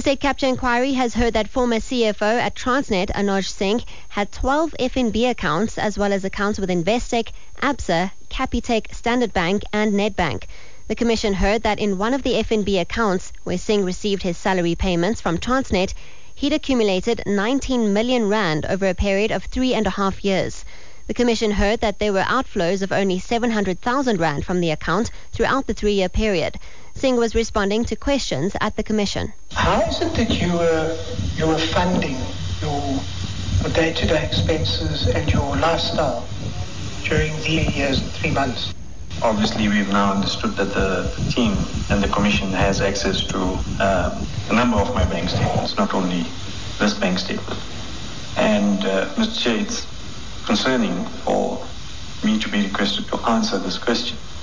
State Capture Inquiry has heard that former CFO at Transnet, Anuj Singh, had 12 FNB accounts as well as accounts with Investec, Absa, Capitec, Standard Bank and Nedbank. The Commission heard that in one of the FNB accounts, where Singh received his salary payments from Transnet, he'd accumulated 19 million rand over a period of 3.5 years. The Commission heard that there were outflows of only 700,000 rand from the account throughout the 3-year period. Singh was responding to questions at the Commission. How is it that you were funding your day-to-day expenses and your lifestyle during the years and 3 months? Obviously, we've now understood that the team and the Commission has access to a number of my bank statements, not only this bank statement. And Mr. Chair, it's concerning for me to be requested to answer this question.